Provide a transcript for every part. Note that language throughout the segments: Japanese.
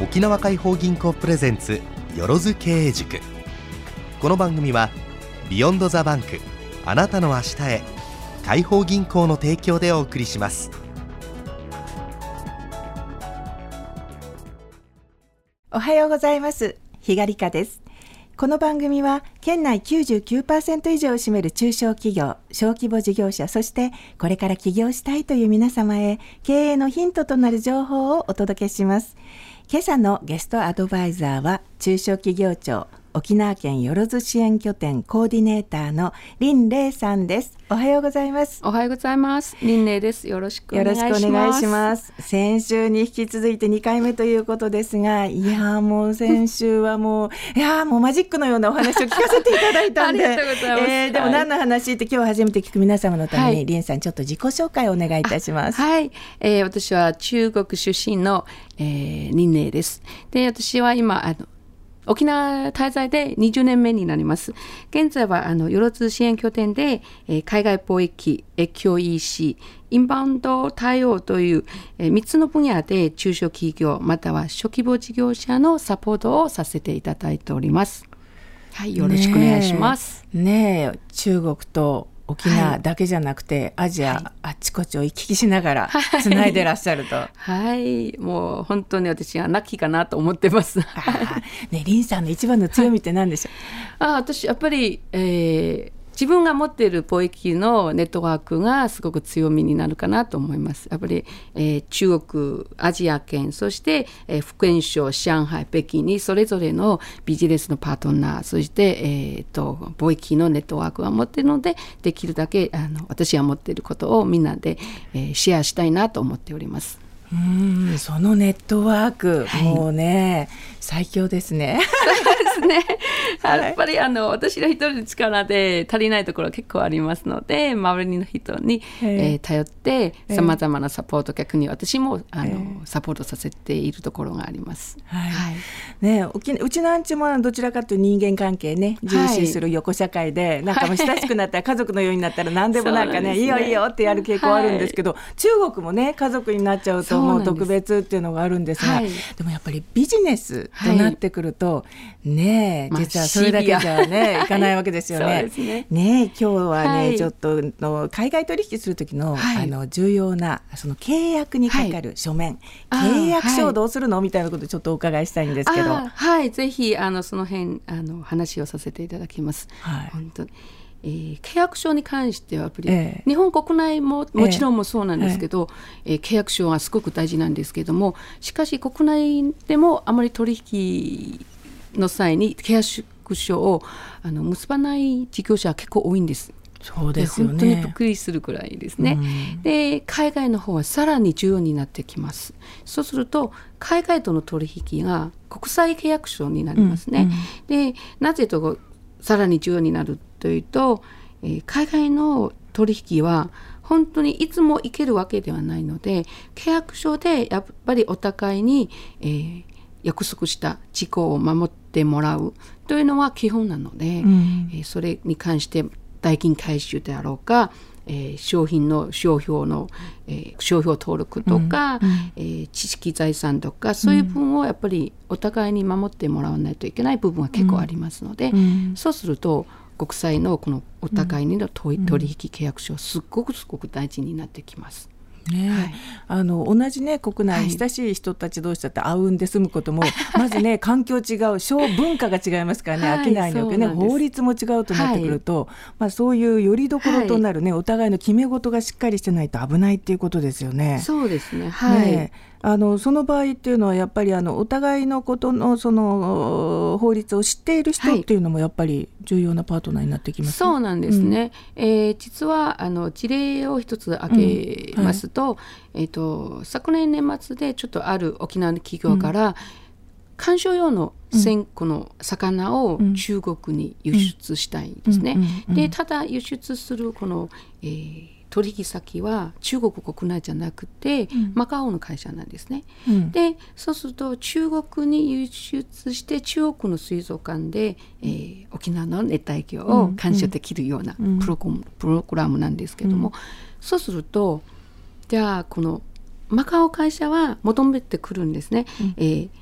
沖縄解放銀行プレゼンツよろず経営塾。この番組はビヨンドザバンク、あなたの明日へ、解放銀行の提供でお送りします。 おはようございます。日賀理香です。この番組は県内 99% 以上を占める中小企業、小規模事業者、そしてこれから起業したいという皆様へ経営のヒントとなる情報をお届けします。今朝のゲストアドバイザーは中小企業庁沖縄県よろず支援拠点コーディネーターの林玲さんです。おはようございます。 おはようございます。林玲です。よろしくお願いします。 よろしくお願いします。先週に引き続いて2回目ということですが、いやもう先週はもうマジックのようなお話を聞かせていただいたんでありがとうございます。 でも何の話って今日初めて聞く皆様のために、林さんちょっと自己紹介をお願いいたします。 はい、私は中国出身の、林玲です。で、私は今沖縄滞在で20年目になります。現在はよろず支援拠点で、海外貿易、越境 EC、インバウンド対応という、3つの分野で中小企業または小規模事業者のサポートをさせていただいております。はい、よろしくお願いします。 ねえ、中国と沖縄だけじゃなくて、アジア、あっちこっちを行き来しながらつないでらっしゃると、 はい、もう本当に私はラッキーかなと思ってます。 ね、林さんの一番の強みって何でしょう？ 私やっぱり、自分が持っている貿易のネットワークがすごく強みになるかなと思います。やっぱり、中国、アジア圏、そして、福建省、上海、北京にそれぞれのビジネスのパートナー、そして、貿易のネットワークが持っているので、できるだけ私が持っていることをみんなで、シェアしたいなと思っております。 そのネットワーク、もうね最強ですね。 そうですね。やっぱり私の一人の力で足りないところは結構ありますので、周りの人に、頼ってさまざまなサポート、逆に私もサポートさせているところがあります。 ね、うちのアンチもどちらかというと人間関係ね重視する横社会で、なんかもう親しくなったら家族のようになったら何でもなんかね、いいよいいよってやる傾向あるんですけど、中国もね家族になっちゃうともう特別っていうのがあるんですが、でもやっぱりビジネスとなってくると、ね実はそれだけじゃねいかないわけですよね。 そうですね。 ね、今日はね、ちょっと海外取引する時の、重要なその契約にかかる書面、契約書をどうするのみたいなことをちょっとお伺いしたいんですけど、 ぜひその辺話をさせていただきます。本当に契約書に関してはやっぱり、日本国内ももちろんもそうなんですけど、契約書はすごく大事なんですけども、しかし国内でもあまり取引の際に契約書を結ばない事業者は結構多いんです。 そうですよね。 本当にびっくりするくらいですね。で、海外の方はさらに重要になってきます。そうすると海外との取引が国際契約書になりますね。で、なぜとさらに重要になるというと、海外の取引は本当にいつも行けるわけではないので、契約書でやっぱりお互いに、約束した事項を守ってもらうというのは基本なので、それに関して代金回収であろうか、商品の商標登録とか、知識財産とか、そういう部分をやっぱりお互いに守ってもらわないといけない部分は結構ありますので、そうすると国際のこのお互いにの取引契約書はすごく大事になってきます。 同じね国内、親しい人たち同士だって会うんで済むことも、まずね環境違う、文化が違いますからね、商いにおけるね法律も違うとなってくると、そういうよりどころとなるね、お互いの決め事がしっかりしてないと危ないっていうことですよね。 そうですね。 その場合っていうのはやっぱりお互いのことのその法律を知っている人っていうのもやっぱり重要なパートナーになってきます、ね。 そうなんですね。実は事例を一つ挙げますと、昨年年末でちょっとある沖縄の企業から、観賞用のこの魚を中国に輸出したいんですね。で、ただ輸出するこの、取引先は中国国内じゃなくて、マカオの会社なんですね。で、そうすると中国に輸出して中国の水族館で、沖縄の熱帯魚を観賞できるようなプログラムなんですけども、そうするとじゃあこのマカオ会社は求めてくるんですね。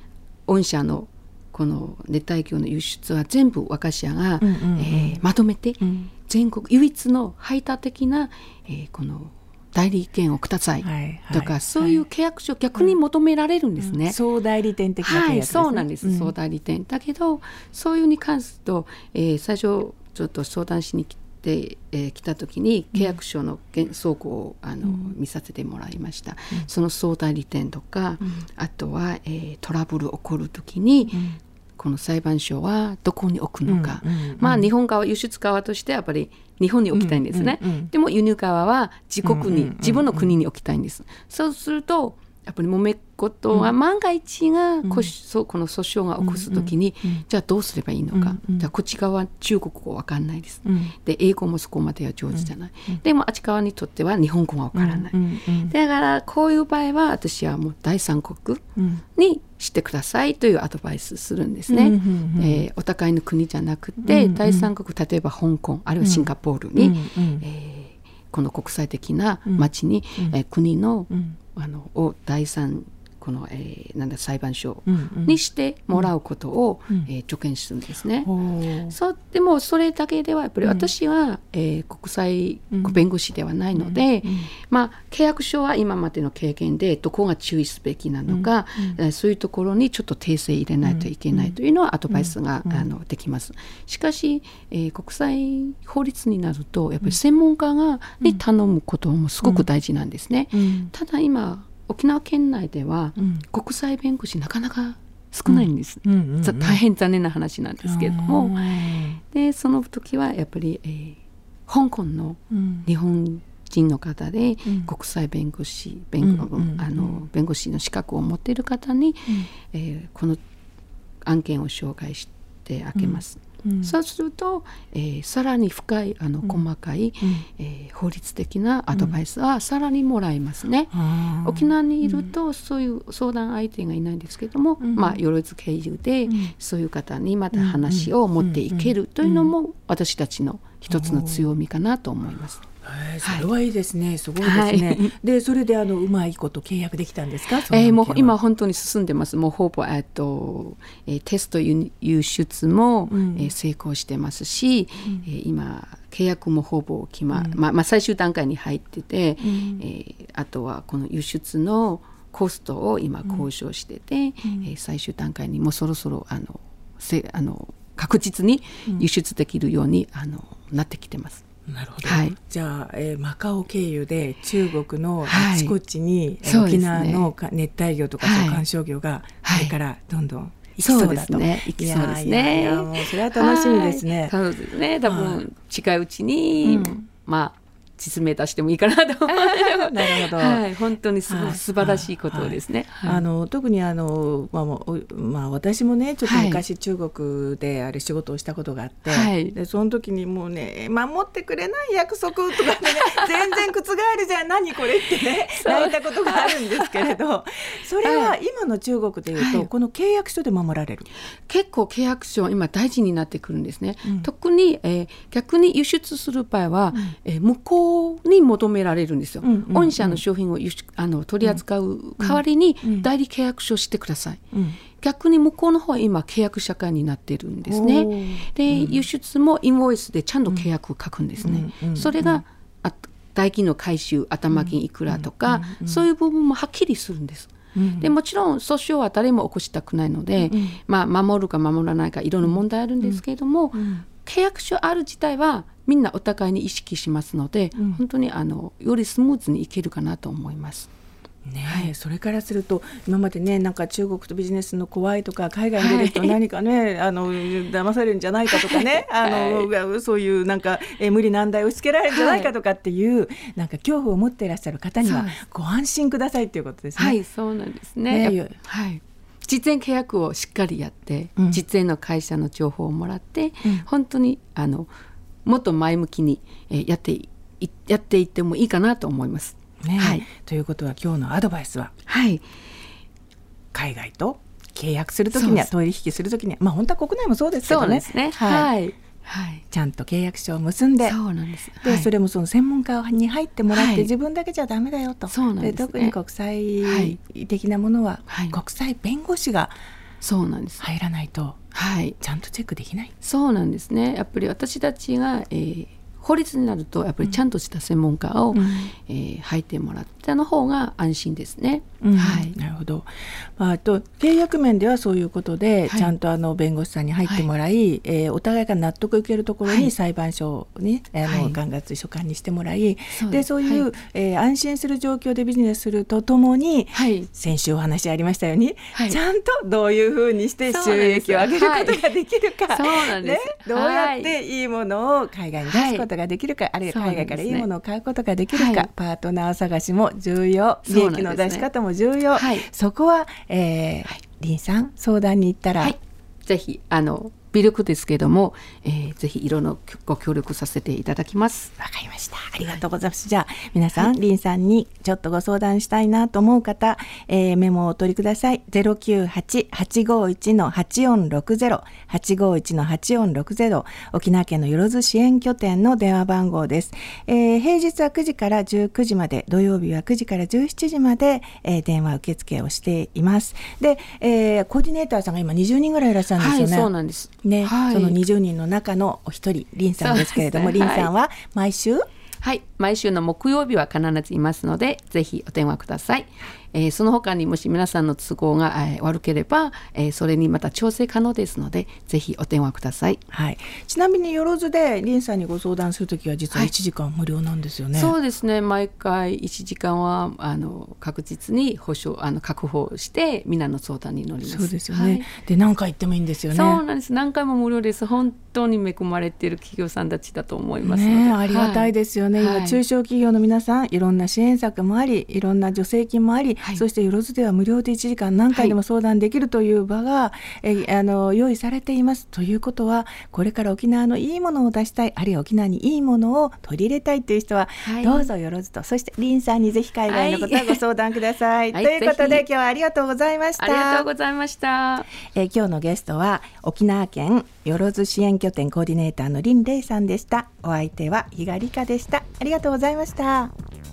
御社のこの熱帯魚の輸出は全部若社が、まとめて、全国唯一の排他的な、この代理権をください、とかそういう契約書を逆に求められるんですね。 総代理店的な契約ですね。 そうなんです、総代理店だけど、そういうに関すると、最初ちょっと相談しに来た時に契約書の原則を見させてもらいました、その総代理店とか、あとは、トラブル起こる時に、この裁判所はどこに置くのか、日本側輸出側としてはやっぱり日本に置きたいんですね、でも輸入側は自国に、自分の国に置きたいんです。そうするとやっぱり揉め事は万が一がこの訴訟が起こすときに、じゃあどうすればいいのか、じゃあこっち側は中国語わかんないです、で英語もそこまでは上手じゃない、でもあっち側にとっては日本語はわからない、だからこういう場合は私はもう第三国にしてくださいというアドバイスするんですね、お互いの国じゃなくて、第三国、例えば香港あるいはシンガポールに、この国際的な町に、国のを第三この、裁判所にしてもらうことを、助言するんですね。でもそれだけではやっぱり私は、国際弁護士ではないので、契約書は今までの経験でどこが注意すべきなのか、そういうところにちょっと訂正入れないといけないというのはアドバイスが、できます。しかし、国際法律になるとやっぱり専門家に頼むこともすごく大事なんですね。ただ今沖縄県内では、国際弁護士なかなか少ないんです、大変残念な話なんですけれども、でその時はやっぱり、香港の日本人の方で、国際弁護士弁護士の資格を持っている方に、この案件を紹介してあげます、そうすると、さらに深い細かい、法律的なアドバイスはさらにもらえますね、沖縄にいるとそういう相談相手がいないんですけども、よろず経由で、そういう方にまた話を持っていけるというのも、私たちの一つの強みかなと思います。 それはいいですね、すごいですね、でそれでうまいこと契約できたんですか？ もう今本当に進んでます。もうほぼ、テスト輸出も、成功してますし、今契約もほぼ最終段階に入ってて、あとはこの輸出のコストを今交渉してて、最終段階にもうそろそろ確実に輸出できるようになってきてます。 なるほど、じゃあ、マカオ経由で中国のあちこちに、沖縄の熱帯魚とか観賞魚がこれからどんどん行きそうだと。 行きそうですね。 もうそれは楽しみですね。 そうですね。多分近いうちに、実名出してもいいかなと思う。 なるほど、 本当にすごい素晴らしいことですね。 特に私もねちょっと昔中国で仕事をしたことがあって、でその時にもうね守ってくれない約束とかでね全然覆るじゃん何これってね泣いたことがあるんですけれど、それは今の中国でいうと、この契約書で守られる。 結構契約書は今大事になってくるんですね、特に、逆に輸出する場合は、向こうに求められるんですよ、御社の商品を取り扱う代わりに代理契約書をしてください、逆に向こうの方は今契約社会になっているんですね。で輸出もインボイスでちゃんと契約を書くんですね、それが代金の回収頭金いくらとか、そういう部分もはっきりするんです。でもちろん訴訟は誰も起こしたくないので、守るか守らないかいろんな問題あるんですけれども、契約書ある自体はみんなお互いに意識しますので、本当によりスムーズにいけるかなと思います。 それからすると今までねなんか中国とビジネスの怖いとか海外に出ると何かね、騙されるんじゃないかとかねそういうなんか無理難題を押し付けられるんじゃないかとかっていう、なんか恐怖を持っていらっしゃる方にはご安心くださいということですね。 そうなんですね。実演契約をしっかりやって、実演の会社の情報をもらって、本当にもっと前向きにやっていってもいいかなと思いますということは今日のアドバイスは、海外と契約するときには取引するときには、本当は国内もそうですけどね、ちゃんと契約書を結んで、それもその専門家に入ってもらって、自分だけじゃダメだよと。で特に国際的なものは、国際弁護士がそうなんです。 入らないと、 はい、 ちゃんとチェックできない。 そうなんですね。やっぱり私たちが、法律になるとやっぱりちゃんとした専門家を、入ってもらったの方が安心ですね。はい、 なるほど。あと契約面ではそういうことで、ちゃんと弁護士さんに入ってもらい、お互いが納得いけるところに裁判所に、管轄所管にしてもらい、そういう、安心する状況でビジネスするとともに、先週お話ありましたように、ちゃんとどういうふうにして収益を上げることができるか、どうやっていいものを海外に出すことができるか、あるいは海外からいいものを買うことができるか、パートナー探しも重要、利益の出し方も重要、そこは、林さん相談に行ったら、 ぜひ微力ですけども、ぜひいろいろご協力させていただきます。 わかりました。ありがとうございます。じゃあ皆さん、林さんにちょっとご相談したいなと思う方、メモをお取りください。098-851-8460 851-8460 沖縄県のよろず支援拠点の電話番号です。平日は9時から19時まで、土曜日は9時から17時まで、電話受付をしています。で、コーディネーターさんが今20人ぐらいいらっしゃるんですよね。 そうなんですね。その20人の中のお一人、林さんですけれども、林さんは毎週、 毎週の木曜日は必ずいますので、ぜひお電話ください。その他にもし皆さんの都合が、悪ければ、それにまた調整可能ですので、ぜひお電話ください。 ちなみによろずで林さんにご相談するときは実は1時間無料なんですよね。 そうですね。毎回1時間は確実に確保して皆の相談に乗ります。 そうですよね。で何回行ってもいいんですよね。 そうなんです。何回も無料です。本当に恵まれている企業さんたちだと思いますので、 ありがたいですよね。今中小企業の皆さん、いろんな支援策もあり、いろんな助成金もあり、そしてよろずでは無料で1時間何回でも相談できるという場が、用意されています。ということは、これから沖縄のいいものを出したい、あるいは沖縄にいいものを取り入れたいという人は、どうぞよろずと、そして林さんにぜひ海外のことはご相談ください。ということで今日はありがとうございました。 ありがとうございました。 今日のゲストは沖縄県よろず支援拠点コーディネーターの林玲さんでした。お相手は比嘉理香でした。ありがとうございました。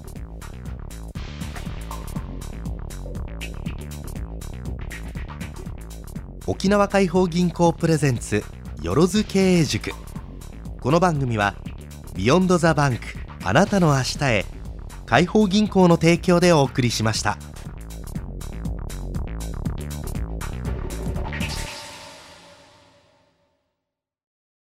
沖縄解放銀行プレゼンツよろず経営塾。この番組はビヨンドザバンク、あなたの明日へ、解放銀行の提供でお送りしました。